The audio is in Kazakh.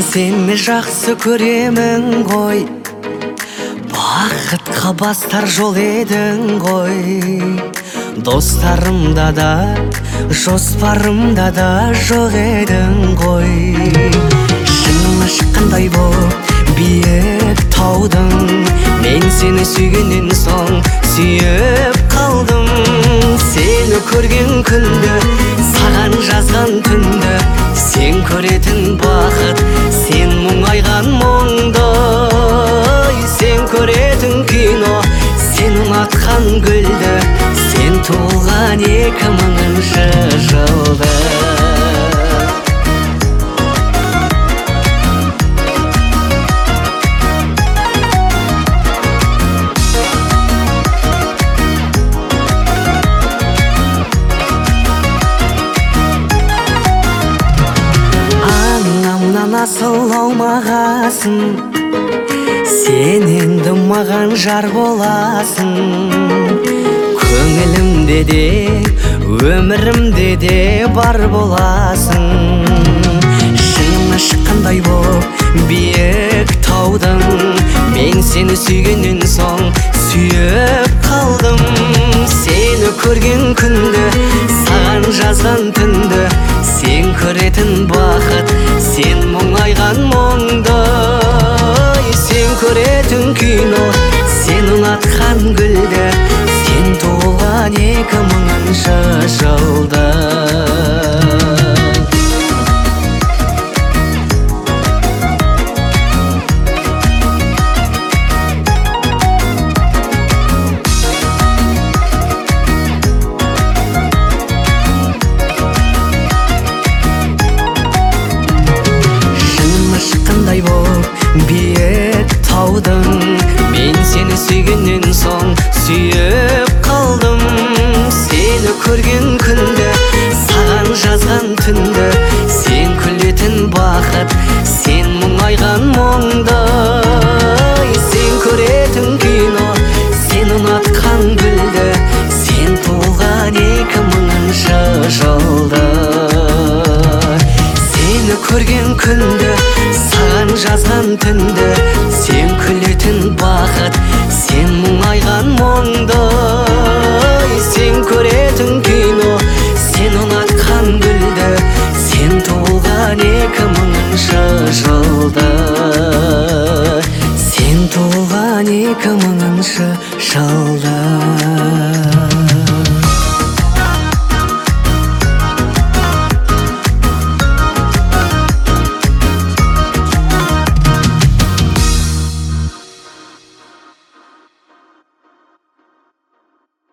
Сені жақсы көремін ғой, бақытқа бастар жол едің ғой. Достарымда да, жоспарымда да жоқ едің ғой. Шыңына шыққандай боп биік таудың, мен сені сүйгеннен соң сүйіп қалдым. Сені көрген күнді, саған жазған түнді, сен көретін бақыт, сен мұңайған мұңды. Сен көретін кино, сен ұнатқан гүлді, сен туылған 2000-шы жылды. Насыл алмағасын, сен енді маған жар боласың. Көңілімде де, өмірімде де бар боласың. Шыңына шыққандай боп биік таудың, мен сені сүйгеннен соң сүйіп қалдым. Сені көрген күнді, саған жазған түнді, сен көретін бақыт, сен мұңайған мұңды. Сен көретін кино, сен ұнатқан гүлді, сен туылған 2000-шы жылды. Биік таудың, мен сені сүйгеннен соң сүйіп қалдым. Сені көрген күнді, саған жазған түнді, сен күлетін бақыт, сен мұңайған мұңды. Сен көретін кино, сен ұнатқан гүлді, сен туылған 2000-шы жылды. Сені көрген күнді, саған жазған түнді, сен күлетін бақыт, сен мұңайған мұңды. Сен көретін кино, сен ұнатқан гүлді, сен туылған 2000-шы жылды. Сен туылған 2000-шы жылды.